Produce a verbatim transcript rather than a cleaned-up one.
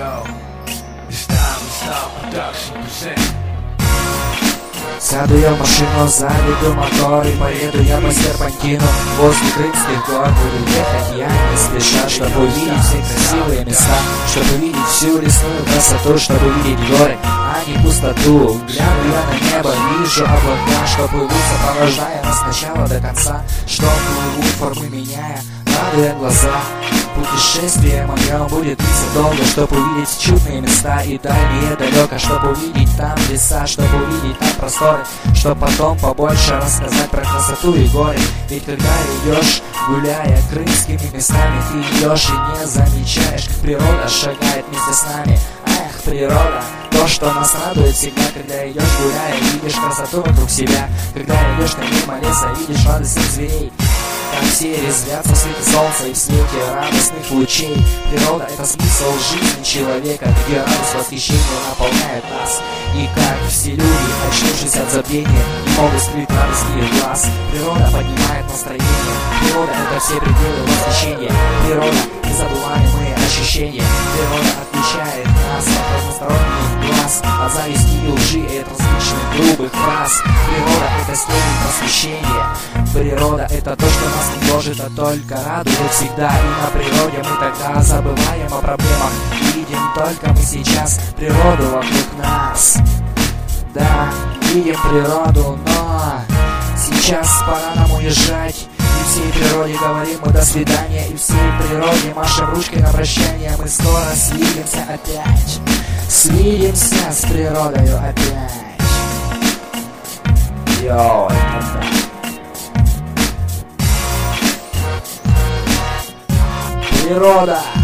Yo, it's time to stop production present. Сяду я в машину, заведу мотор и поеду я по серпантину возле Крымских гор. Буду ехать я не спеша, чтобы увидеть все красивые места, чтобы увидеть всю лесную красоту, чтобы увидеть горы, а не пустоту. Гляну я на небо, вижу облака, что плывут, сопровождая нас сначала до конца, что плывут, формы меняя, радуя глаза. Путешествие мое будет длиться долго, чтобы увидеть чудные места и дальние далеко, чтобы увидеть там леса, чтобы увидеть там просторы, чтобы потом побольше рассказать про красоту и горы. Ведь когда идешь, гуляя крымскими местами, ты идешь и не замечаешь, как природа шагает вместе с нами. Эх, природа, то, что нас радует всегда, когда идешь гуляя, видишь красоту вокруг себя, когда идешь ты мимо леса, видишь радость всех зверей. Как все резвятся в свете солнца и в свете радостных лучей. Природа — это смысл жизни человека, где радость восхищения наполняет нас. И как все люди, очнувшись от забвения, не могут скрыть радость их глаз. Природа поднимает настроение, природа — это все пределы восхищения. Природа — незабываемые ощущения. Природа отличает нас от разносторонних глаз, от зависти и лжи и от различных грубых фраз. Природа — это степень просвещения. Природа — это то, что нас не может, а только радует всегда. И на природе мы тогда забываем о проблемах, видим только мы сейчас природу вокруг нас. Да, видим природу, но сейчас пора нам уезжать. И всей природе говорим мы до свидания, и всей природе машем ручкой на прощание. Мы скоро свидимся опять, свидимся с природою опять. Йоу, это так. Природа.